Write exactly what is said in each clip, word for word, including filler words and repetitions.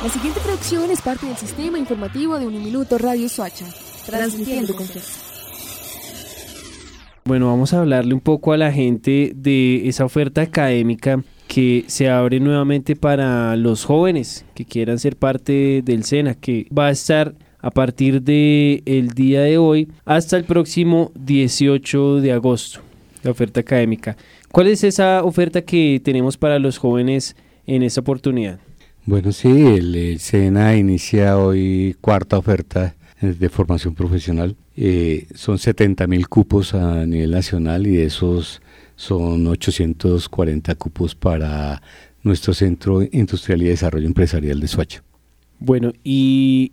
La siguiente producción es parte del sistema informativo de Uniminuto Radio Soacha, transmitiendo con fe. Bueno, vamos a hablarle un poco a la gente de esa oferta académica que se abre nuevamente para los jóvenes que quieran ser parte del SENA, que va a estar a partir del día de hoy hasta el próximo dieciocho de agosto, la oferta académica. ¿Cuál es esa oferta que tenemos para los jóvenes en esta oportunidad? Bueno, sí, el, el SENA inicia hoy cuarta oferta de formación profesional. Eh, son setenta mil cupos a nivel nacional y de esos son ochocientos cuarenta cupos para nuestro Centro Industrial y Desarrollo Empresarial de Soacha. Bueno, ¿y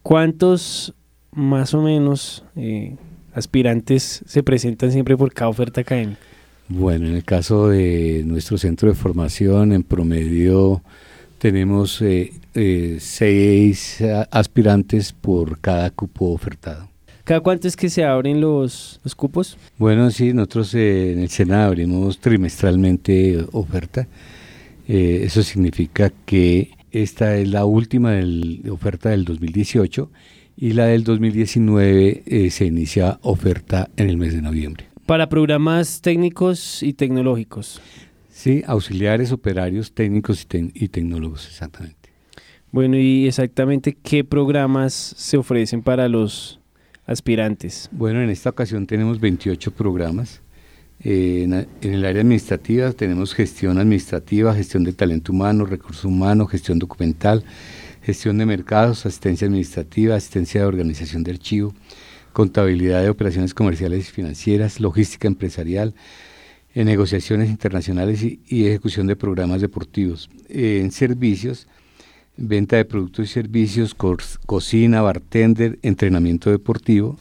cuántos más o menos eh, aspirantes se presentan siempre por cada oferta académica? Bueno, en el caso de nuestro centro de formación, en promedio tenemos eh, eh, seis aspirantes por cada cupo ofertado. ¿Cada cuánto es que se abren los, los cupos? Bueno, sí, nosotros eh, en el SENA abrimos trimestralmente oferta. Eh, eso significa que esta es la última del, oferta del dos mil dieciocho y la del dos mil diecinueve eh, se inicia oferta en el mes de noviembre. Para programas técnicos y tecnológicos. Sí, auxiliares, operarios, técnicos y, te- y tecnólogos, exactamente. Bueno, y exactamente qué programas se ofrecen para los aspirantes. Bueno, en esta ocasión tenemos veintiocho programas. Eh, en, en el área administrativa tenemos gestión administrativa, gestión de talento humano, recursos humanos, gestión documental, gestión de mercados, asistencia administrativa, asistencia de organización de archivo, contabilidad de operaciones comerciales y financieras, logística empresarial, en negociaciones internacionales y, y ejecución de programas deportivos. Eh, en servicios, venta de productos y servicios, co- cocina, bartender, entrenamiento deportivo,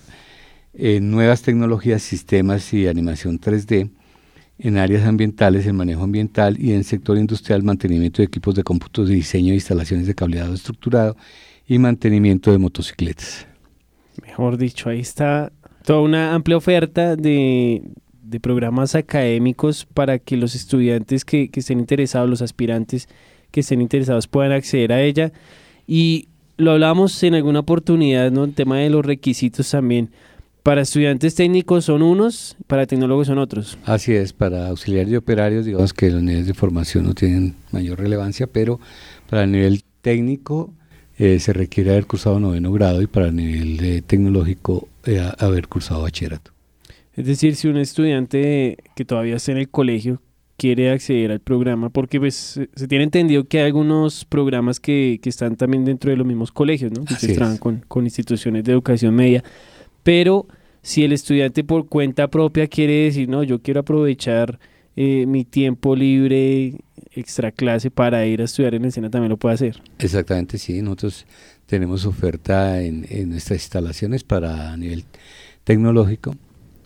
en nuevas tecnologías, sistemas y animación tres D, en áreas ambientales, en manejo ambiental y en sector industrial, mantenimiento de equipos de cómputo, de diseño de instalaciones de cableado estructurado y mantenimiento de motocicletas. Mejor dicho, ahí está toda una amplia oferta de, de programas académicos para que los estudiantes que, que estén interesados, los aspirantes que estén interesados puedan acceder a ella. Y lo hablamos en alguna oportunidad, ¿no? El tema de los requisitos también. Para estudiantes técnicos son unos, para tecnólogos son otros. Así es, para auxiliares y operarios, digamos que los niveles de formación no tienen mayor relevancia, pero para el nivel técnico eh, se requiere haber cursado noveno grado y para el nivel de tecnológico eh, haber cursado bachillerato. Es decir, si un estudiante que todavía está en el colegio quiere acceder al programa, porque pues se, se tiene entendido que hay algunos programas que, que están también dentro de los mismos colegios, ¿no? Que Así se trabajan con, con instituciones de educación media, pero si el estudiante por cuenta propia quiere decir, no, yo quiero aprovechar eh, mi tiempo libre, extra clase para ir a estudiar en el SENA, también lo puede hacer. Exactamente, sí, nosotros tenemos oferta en, en nuestras instalaciones para nivel tecnológico,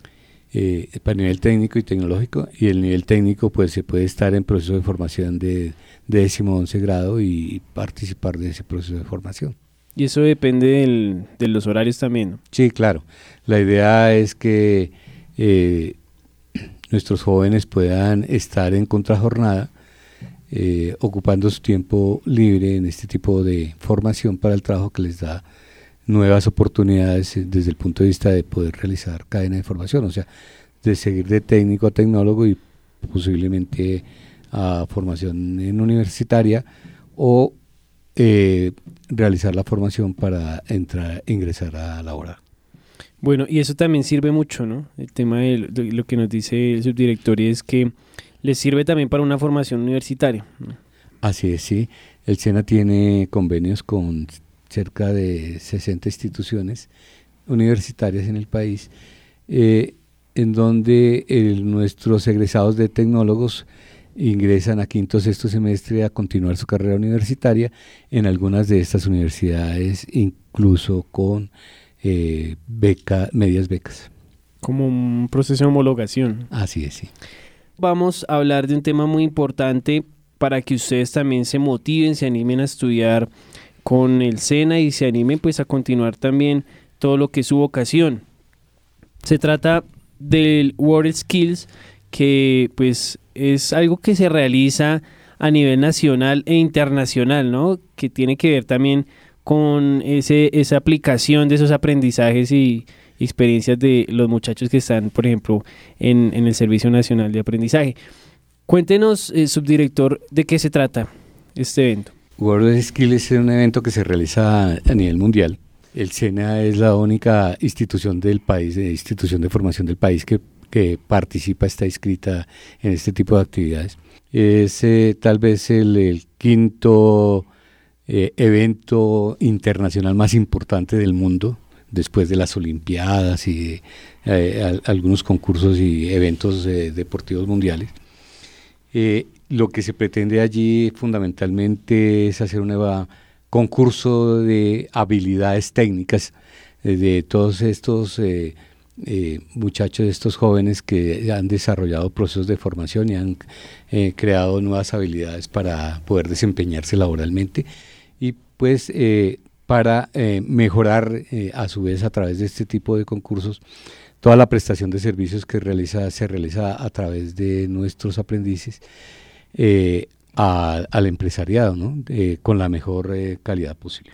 eh, para nivel técnico y tecnológico, y el nivel técnico pues se puede estar en proceso de formación de, de décimo once grado y participar de ese proceso de formación. Y eso depende del, de los horarios también, ¿no? Sí, claro. La idea es que eh, nuestros jóvenes puedan estar en contrajornada, eh, ocupando su tiempo libre en este tipo de formación para el trabajo que les da nuevas oportunidades desde el punto de vista de poder realizar cadena de formación, o sea, de seguir de técnico a tecnólogo y posiblemente a formación en universitaria o eh, realizar la formación para entrar, ingresar a laborar. Bueno, y eso también sirve mucho, ¿no? El tema de lo, de lo que nos dice el subdirector es que les sirve también para una formación universitaria, ¿no? Así es, sí. El SENA tiene convenios con cerca de sesenta instituciones universitarias en el país, eh, en donde el, nuestros egresados de tecnólogos ingresan a quinto o sexto semestre a continuar su carrera universitaria en algunas de estas universidades, incluso con eh, beca, medias becas. Como un proceso de homologación. Así es, sí. Vamos a hablar de un tema muy importante para que ustedes también se motiven, se animen a estudiar con el SENA y se animen pues a continuar también todo lo que es su vocación. Se trata del World Skills, que pues es algo que se realiza a nivel nacional e internacional, ¿no? Que tiene que ver también con ese, esa aplicación de esos aprendizajes y experiencias de los muchachos que están, por ejemplo, en, en el Servicio Nacional de Aprendizaje. Cuéntenos, eh, subdirector, de qué se trata este evento. World Skills es un evento que se realiza a nivel mundial. El SENA es la única institución del país, de institución de formación del país que, que participa, está inscrita en este tipo de actividades. Es eh, tal vez el, el quinto eh, evento internacional más importante del mundo, después de las Olimpiadas y eh, a, algunos concursos y eventos eh, deportivos mundiales. Eh, lo que se pretende allí fundamentalmente es hacer un concurso de habilidades técnicas eh, de todos estos eh, eh, muchachos, estos jóvenes que han desarrollado procesos de formación y han eh, creado nuevas habilidades para poder desempeñarse laboralmente y pues eh, para eh, mejorar eh, a su vez a través de este tipo de concursos toda la prestación de servicios que realiza, se realiza a través de nuestros aprendices eh, a, al empresariado, ¿no? eh, con la mejor eh, calidad posible.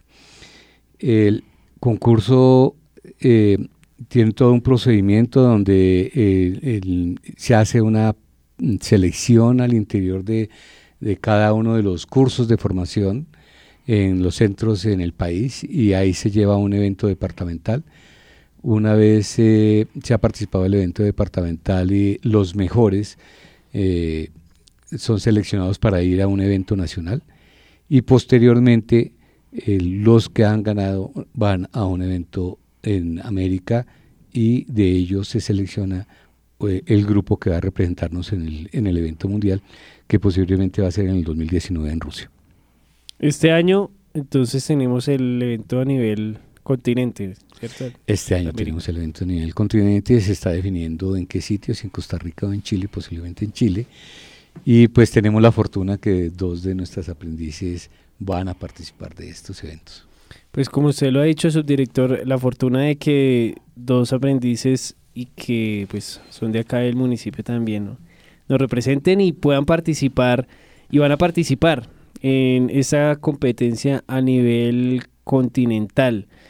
El concurso eh, tiene todo un procedimiento donde eh, el, se hace una selección al interior de, de cada uno de los cursos de formación en los centros en el país y ahí se lleva a un evento departamental. Una vez eh, se ha participado en el evento departamental y los mejores eh, son seleccionados para ir a un evento nacional y posteriormente eh, los que han ganado van a un evento en América y de ellos se selecciona eh, el grupo que va a representarnos en el, en el evento mundial que posiblemente va a ser en el dos mil diecinueve en Rusia. Este año entonces tenemos el evento a nivel continente, ¿cierto? Este año tenemos el evento a nivel continente, se está definiendo en qué sitios, en Costa Rica o en Chile, posiblemente en Chile, y pues tenemos la fortuna que dos de nuestras aprendices van a participar de estos eventos. Pues como usted lo ha dicho, subdirector, la fortuna de que dos aprendices y que pues son de acá del municipio también, ¿no?, nos representen y puedan participar y van a participar en esa competencia a nivel continental.